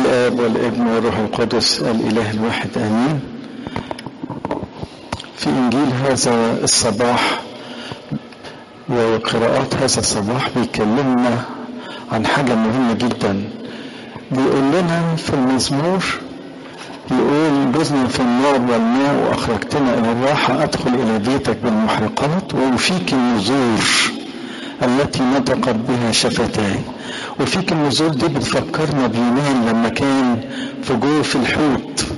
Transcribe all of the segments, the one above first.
الآب والابن والروح القدس الإله الواحد آمين. في إنجيل هذا الصباح وقراءات هذا الصباح بيكلمنا عن حاجة مهمة جدا. بيقول لنا في المزمور، يقول جزنا في النار والماء وأخرجتنا إلى الراحة، أدخل إلى بيتك بالمحرقات وفيك النذور التي نطقت بها شفتاي. وفيك النذور دي بتفكرنا بيونان لما كان في جوف الحوت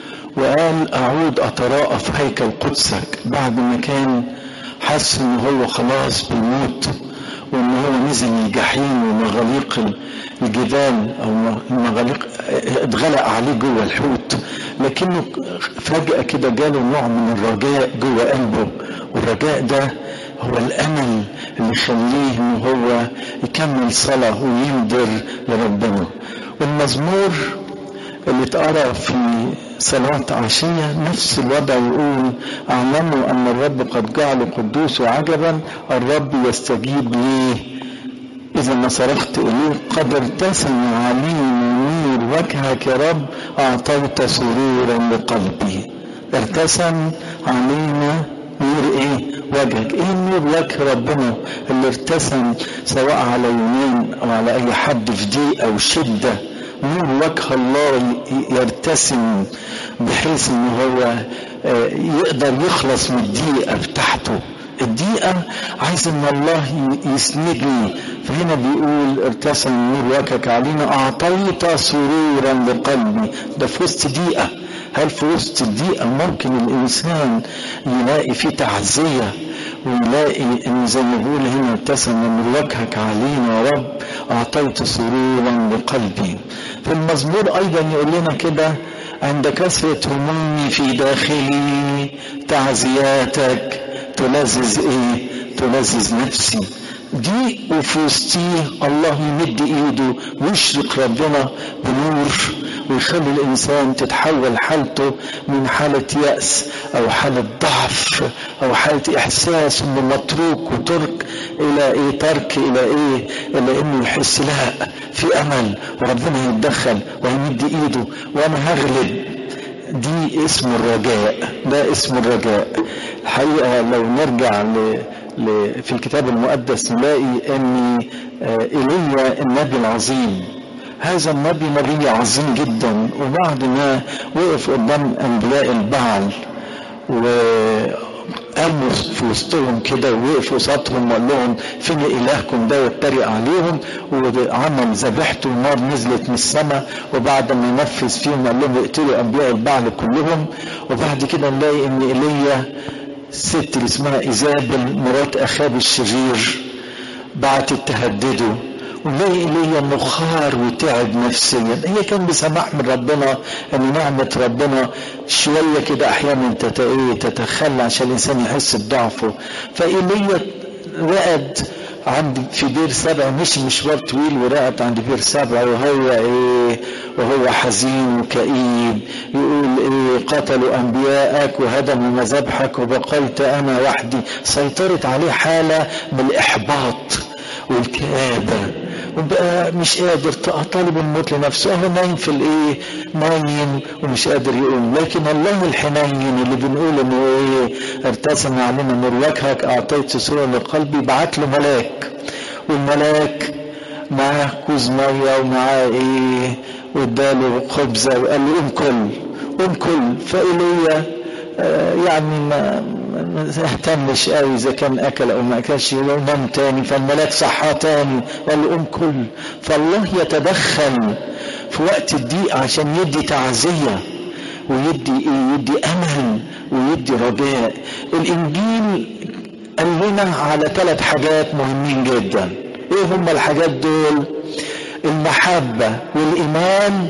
وقال أعود أتراءى في هيكل قدسك، بعد ما كان حس إن هو خلاص بيموت وإن هو نزل الجحيم ومغاليق الجبال أو المغاليق اتغلق عليه جوه الحوت، لكنه فجأة كده جاله نوع من الرجاء جوه قلبه، والرجاء ده هو الأمل اللي يخليه إن هو يكمل صلاة ويندر لربنا. والمزمور اللي اتقرأ في صلاة عشية نفس الوضع، يقول اعلموا أن الرب قد جعل قدوس عجبا، الرب يستجيب لي إذا ما صرخت إليه، قد ارتسم علينا نور وجهك يا رب، أعطيت سرورا لقلبي. ارتسم علينا نور إيه؟ وجهك. إيه نور وجه ربنا اللي ارتسم سواء على يونان أو على أي حد في ضيق أو شدة؟ نور وجه الله يرتسم بحيث إن هو يقدر يخلص من الضيقة بتاعته. الضيقة عايز ان الله يسندني، فهنا بيقول ارتسم نور وجهك علينا، اعطيت سرورا لقلبي. ده في وسط ضيقة. هل في وسط الضيقة ممكن الانسان يلاقي فيه تعزية ويلاقي ان زي ما بيقول هنا ارتسم نور وجهك علينا يا رب، اعطيت سرورا لقلبي. في المزمور ايضا يقول لنا كده، عند كثرة همومي في داخلي تعزياتك تلذذ ايه؟ تلذذ نفسي. دي وفي وسطيه الله يمد ايده ويشرق ربنا بنور ويخلي الانسان تتحول حالته من حالة يأس او حالة ضعف او حالة احساس انه متروك وترك الى ايه؟ ترك الى ايه؟ الى انه يحس لا في امل وربنا يتدخل ويمد ايده وانا هغلب. دي اسم الرجاء، ده اسم الرجاء. الحقيقة لو نرجع في الكتاب المقدس نلاقي ان إيليا النبي العظيم، هذا النبي نبي عظيم جدا، وبعد ما وقف قدام انبياء البعل وقاموا في وسطهم كده ووقف قصادهم وقال لهم فين الهكم ده، واتريق عليهم وعمل ذبيحته ونار نزلت من السماء، وبعد ما نفذ فيهم قال لهم اقتلوا انبياء البعل كلهم. وبعد كده نلاقي ان ايليا الست اللي اسمها ايزابل مرات اخاب الشرير بعتت تهدده، ونلاقي ايليا انه خار وتعب نفسيا. هي كان بسماح من ربنا ان نعمة ربنا شوية كده احيانا تتخلى عشان الانسان يحس بضعفه. فايليا رقد عند في بير سبع، مش مشوار طويل، ورقد عند بير سبع وهو حزين وكئيب، يقول قتلوا انبياءك وهدموا مذابحك وبقيت انا وحدي. سيطرت عليه حالة من الاحباط والكآبة، وبقى مش قادر، طالب الموت لنفسه، هو نايم في نايم ومش قادر يقوم. لكن الله الحنين اللي بنقول انه ارتسم علينا نور وجهك، اعطيت سرورا لقلبي، بعت له ملاك، والملاك معاه كوز ميه ومعاه واداله خبزه وقال له قوم كل. فإيليا يعني ما اهتمش قوي اذا كان اكل او ما اكلش، نام تاني، فالملاك صحاه تاني وقال له قوم كل. فالله يتدخل في وقت الضيق عشان يدي تعزيه ويدي يدي امل ويدي رجاء. الانجيل قال لنا على 3 حاجات مهمين جدا. ايه هم الحاجات دول؟ المحبه والايمان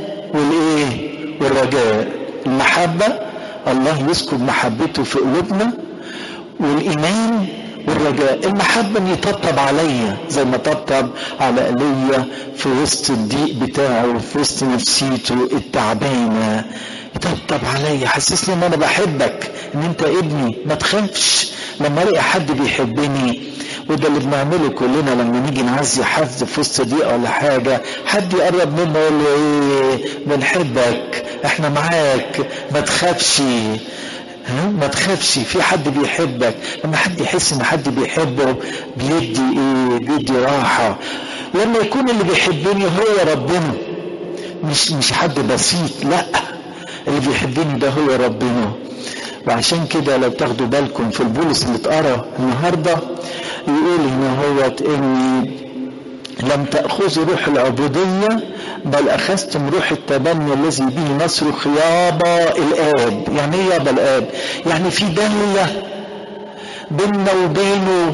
والرجاء. المحبه، الله يسكب محبته في قلوبنا، والايمان والرجاء. المحبه ان يطبطب عليا زي ما طبطب على ايليا في وسط الضيق بتاعه، في وسط نفسيته التعبانه، يطبطب عليا، حسسني ان انا بحبك، ان انت ابني، ما تخافش. لما الاقي حد بيحبني وده اللي بنعمله كلنا لما نيجي نعزي حد في وسط ضيقه ولا حاجه، حد يقرب منه يقول له ايه بنحبك، احنا معاك، ما تخافش، ما تخافش، في حد بيحبك. لما حد يحس ان حد بيحبه بيدي ايه؟ بيدي راحه. لما يكون اللي بيحبني هو ربنا، مش حد بسيط، لا، اللي بيحبني ده هو ربنا. وعشان كده لو تاخدوا بالكم في البولس اللي اتقرا النهارده يقول ان هو اني لم تأخذوا روح العبودية بل أخذتم روح التبني الذي به نصرخ يابا الآب. يعني ايه يابا الآب؟ يعني في دالية بيننا وبينه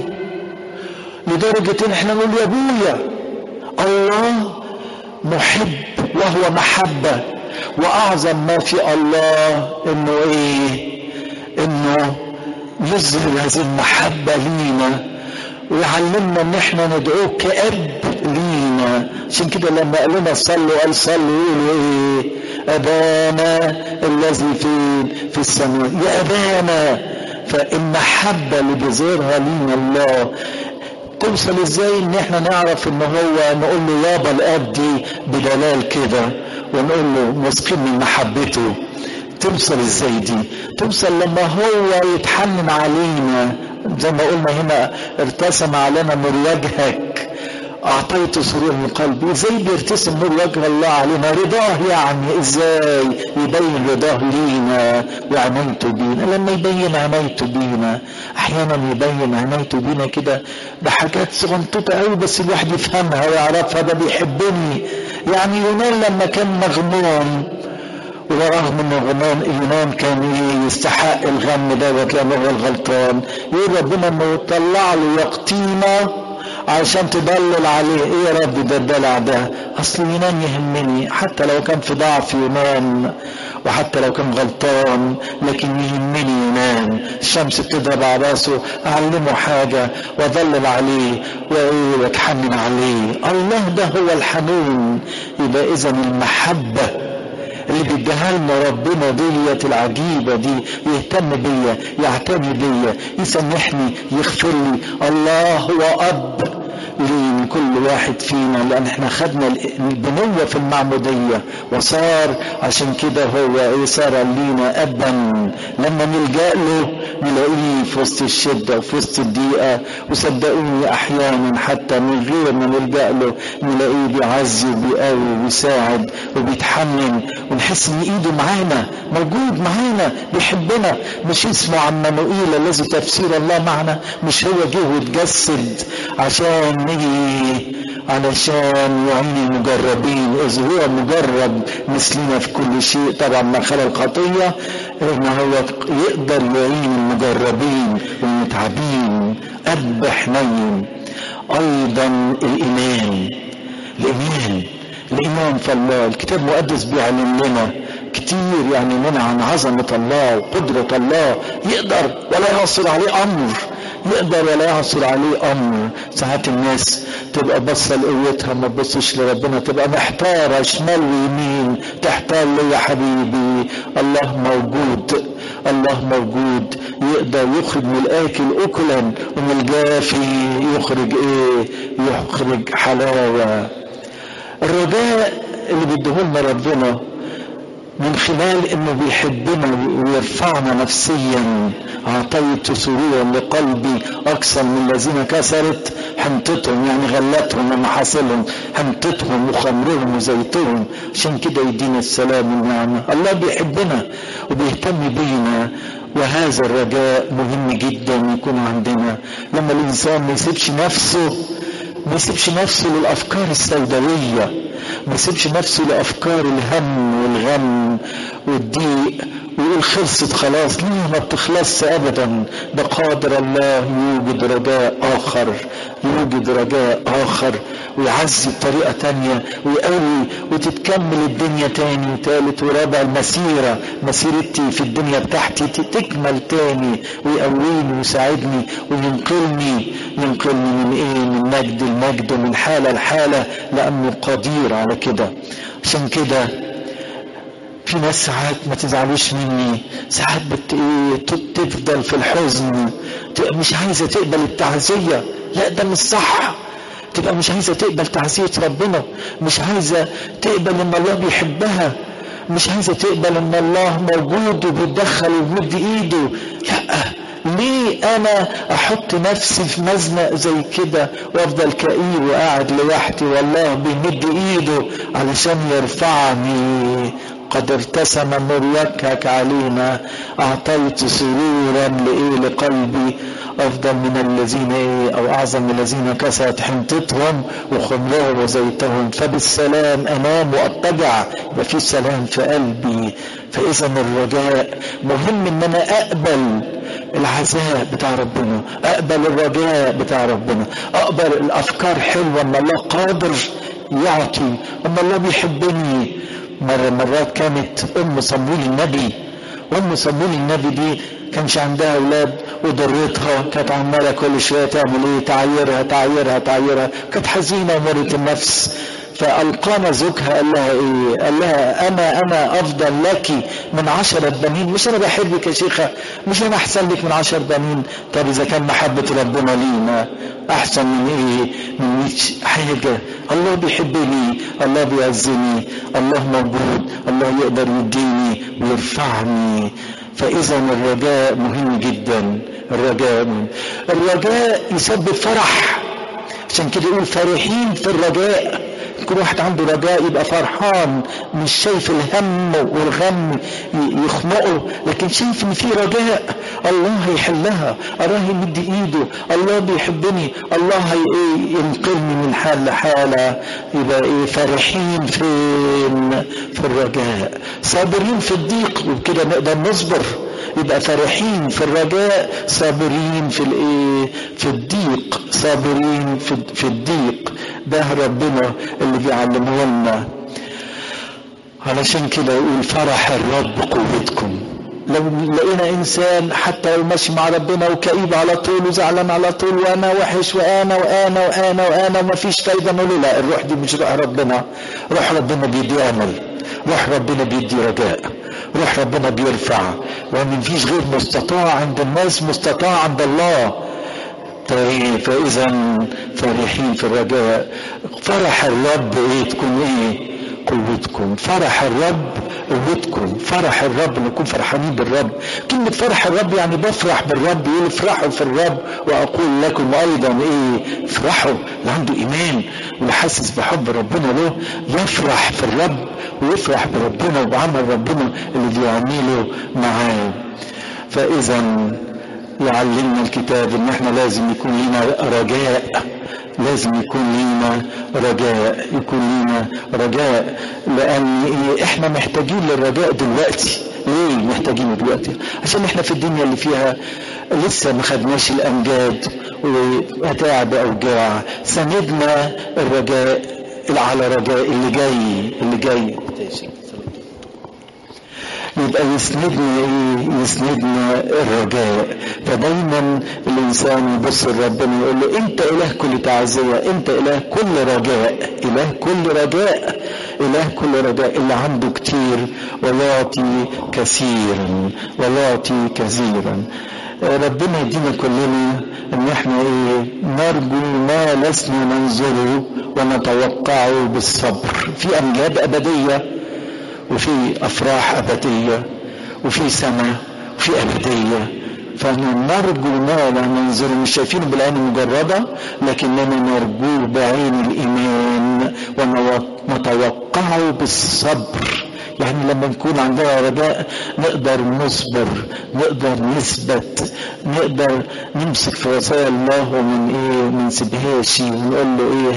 لدرجة ان احنا نقول يا ابويا. الله محب وهو محبة، وأعظم ما في الله انه ايه؟ انه يظهر هذه المحبة لينا ويعلمنا ان احنا ندعوه كأب لينا. عشان كده لما قال لنا صلوا قال صلوا يقولوا ايه؟ ابانا الذي في السماء، يا ابانا. فالمحبة اللي بيظهرها لينا الله توصل ازاي؟ ان احنا نعرف ان هو نقول له يابا الاب دي بدلال كده، ونقول له واثقين من محبته. توصل ازاي دي؟ توصل لما هو يتحنن علينا، زي ما قلنا هنا ارتسم علينا نور وجهك اعطيت سرور من قلبي. ازاي بيرتسم نور وجه الله علينا؟ رضاه. يعني ازاي يبين رضاه لينا وعنايته بينا؟ لما يبين عنايته بينا، احيانا يبين عنايته بينا كده بحاجات صغنطوطه قوي بس الواحد يفهمها ويعرفها، ده بيحبني. يعني يونان لما كان مغموم، ورغم ان يونان كان يستحق الغم دوت لانه هو الغلطان، يقول ربنا انه طلع له يقطينه عشان تدلل عليه. ايه يا رب ده الدلع ده؟ اصل يونان يهمني حتى لو كان في ضعف يونان وحتى لو كان غلطان، لكن يهمني يونان. الشمس بتضرب على راسه اعلمه حاجه واظلل عليه واتحنن عليه. الله ده هو الحنون. يبقى اذا المحبه اللي بيديها لنا ربنا ديت العجيبه دي، يهتم بيا، يعتني بيا، يسامحني، يغفر لي. الله هو اب لكل واحد فينا، لان احنا خدنا البنوه في المعموديه وصار عشان كده هو صار لينا ابا. لما نلجا له نلاقيه في وسط الشده وفي وسط الضيقه. وصدقوني احيانا حتى من غير ما نلجا له نلاقيه بيعزي وبيقوي وبيساعد وبيتحنن، ونحس ان ايده معانا، موجود معانا، بيحبنا. مش اسمه عمانوئيل الذي تفسير الله معنا؟ مش هو جه واتجسد عشان علشان يعين المجربين، إذ هو مجرب مثلنا في كل شيء. طبعا ما خلى الخطية إن هو يقدر يعين المجربين والمتعبين. أب حنين. أيضا الإيمان في الله. الكتاب المقدس بيعلم لنا كتير، يعني لنا عن عظمة الله وقدرة الله. يقدر ولا يعصر عليه أمر، يقدر ولا يعصر عليه أمر. ساعات الناس تبقى بصة لقوتها ما تبصش لربنا، تبقى محتارة شمال ويمين، تحتار لي يا حبيبي. الله موجود، الله موجود، يقدر يخرج من الآكل أكلا ومن الجافي يخرج يخرج حلاوة. الرجاء اللي بيديهولنا ربنا من خلال انه بيحبنا ويرفعنا نفسيا. اعطيت سرورا لقلبي اكثر من الذين كسرت حنطتهم، يعني غلتهم ومحاصلهم، حنطتهم وخمرهم وزيتهم. عشان كده يدينا السلام والنعمه. الله بيحبنا وبيهتم بينا، وهذا الرجاء مهم جدا يكون عندنا. لما الانسان ما يسيبش نفسه للافكار السوداويه، ما يسيبش نفسه لافكار الهم والغم والضيق ويقول خلصت خلاص. ليه ما بتخلصش ابدا؟ بقادر الله يوجد رجاء اخر ويعزي بطريقه تانية ويقوي وتتكمل الدنيا تاني وتالت ورابع. مسيرتي في الدنيا بتاعتي تكمل تاني، ويقويني ويساعدني وينقلني من مجد لمجد ومن حاله لحاله، لانه قدير على كده. عشان كده في ناس ساعات ما تزعلوش مني، ساعات تفضل في الحزن، مش عايزة تقبل التعزية. لا ده مش صح. تبقى مش عايزة تقبل تعزية ربنا، مش عايزة تقبل ان الله بيحبها، مش عايزة تقبل ان الله موجود وبيتدخل وبيمد ايده. لا، ليه انا احط نفسي في مزنق زي كده وافضل كئيب وقاعد لوحدي والله بيمد ايده علشان يرفعني؟ قد ارتسم نور وجهك علينا، اعطيت سرورا لقلبي افضل من الذين او اعظم من الذين كسرت حنطتهم وخمرهم وزيتهم، فبالسلام انام واضطجع. يبقى في سلام في قلبي. فاذا الرجاء مهم، ان انا اقبل العذاب بتاع ربنا، اقبل الرجاء بتاع ربنا، اقبل الافكار حلوه ان الله قادر يعطي، ان الله بيحبني. مرات كانت صمويل النبي دي كانش عندها اولاد وضرتها، كانت عماله كل شويه تعمل ايه؟ تعيرها، كانت حزينه ومرت النفس. فألقانا زوجها قال لها ايه؟ قال لها انا افضل لك من 10 بنين. مش انا بحبك يا شيخه؟ مش انا احسن لك من 10 بنين؟ طب اذا كان محبه ربنا لينا احسن من ايه؟ من 100 حاجه. الله بيحبني، الله بيعزني، الله موجود، الله يقدر يديني ويرفعني. فاذا الرجاء مهم جدا. الرجاء يسبب فرح، عشان كده يقول فرحين في الرجاء. كل واحد عنده رجاء يبقى فرحان، مش شايف الهم والغم يخنقه، لكن شايف ان في رجاء، الله هيحلها، الله يمد ايده، الله بيحبني، الله ينقلني من حال لحالة. يبقى فرحين في الرجاء، صابرين في الضيق، وبكده نقدر نصبر. يبقى فرحين في الرجاء، صابرين في الضيق، صابرين في الضيق. ده ربنا اللي بيعلمه لنا. علشان كده يقول فرح الرب قوتكم. لو لقينا انسان حتى لو ماشي مع ربنا وكئيب على طول وزعلان على طول وانا وحش وانا وما فيش فايده، نقول له لا، الروح دي مش روح ربنا. روح ربنا بيدي امل، روح ربنا بيدي رجاء، روح ربنا بيرفع، وما فيش غير مستطاع عند الناس مستطاع عند الله. طيب فاذا فرحين في الرجاء. فرح الرب تكون قوتكم. فرح الرب قوتكم. فرح الرب نكون فرحانين بالرب. كلمة فرح الرب يعني بفرح بالرب. يقول افرحوا في الرب واقول لكم ايضا افرحوا. اللي عنده ايمان وحاسس بحب ربنا له يفرح في الرب ويفرح بربنا وبعمل ربنا اللي بيعمله معاه. فاذا يعلمنا الكتاب ان احنا لازم يكون لنا رجاء، لازم يكون لنا رجاء، لان احنا محتاجين للرجاء دلوقتي. ليه محتاجينه دلوقتي؟ عشان احنا في الدنيا اللي فيها لسه ما خدناش الامجاد ومتاعب اوجاع. سندنا الرجاء على رجاء اللي جاي يبقى يسندنا الرجاء. فدايما الانسان يبص لربنا يقول له انت اله كل تعزيه، انت اله كل رجاء، اله كل رجاء اللي عنده كتير ويعطي كثيرا. ربنا يدينا كلنا ان احنا نرجو ما لسنا ننظره ونتوقعه بالصبر. في امجاد ابديه وفي افراح ابديه وفي سماء وفي ابديه. فنرجو ما لا ننظر، مش شايفينه بالعين المجرده لكننا نرجوه بعين الايمان ونتوقعه بالصبر. يعني لما نكون عندنا رجاء نقدر نصبر، نقدر نثبت، نقدر نمسك في وصايا الله ومن سبهاش ونقول له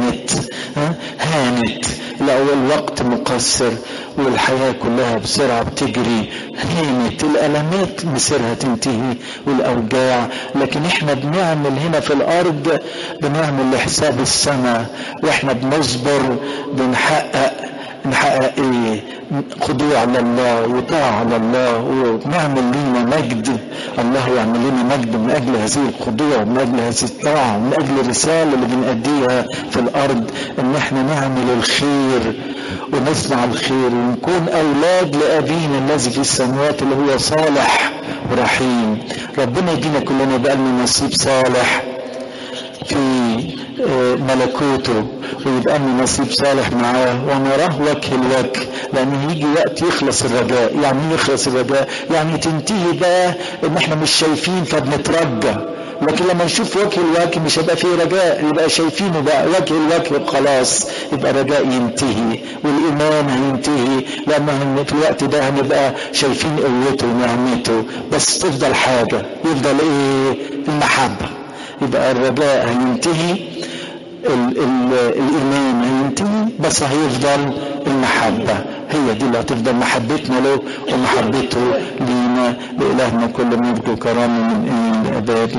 هانت. لا الوقت مقصر والحياة كلها بسرعة بتجري، هانت الألمات مسيرها تنتهي والأوجاع. لكن احنا بنعمل هنا في الأرض، بنعمل لحساب السماء، واحنا بنصبر بنحقق نحقق ايه؟ خضوع لله وطاعة لله ونعمل لنا مجد. الله يعمل لنا مجد من اجل هذه الخضوع ومن اجل هذه الطاعة ومن اجل الرسالة اللي بنأديها في الارض، ان احنا نعمل الخير ونصنع الخير ونكون اولاد لابينا الذي في السماوات اللي هو صالح ورحيم. ربنا يدينا كلنا بقى لنا نصيب صالح في ملكوته، ويبقى لنا نصيب صالح معاه ونراه وجه الوجه، لأنه يجي وقت يخلص الرجاء. يعني يخلص الرجاء يعني تنتهي بقى ان احنا مش شايفين فبنترجى، لكن لما نشوف وجه الوجه مش هيبقى فيه رجاء، يبقى شايفينه بقى وجه الوجه خلاص، يبقى رجاء ينتهي والإيمان هينتهي، لأنه في الوقت ده هنبقى شايفين قوته ونعمته. بس تفضل حاجة، يفضل ايه؟ المحبة. يبقى الرجاء هينتهي، الإيمان هينتهي، بس هيفضل المحبة. هي دي اللي هتفضل محبتنا له ومحبته لينا. لإلهنا كل مجد وكرامة من الآباء.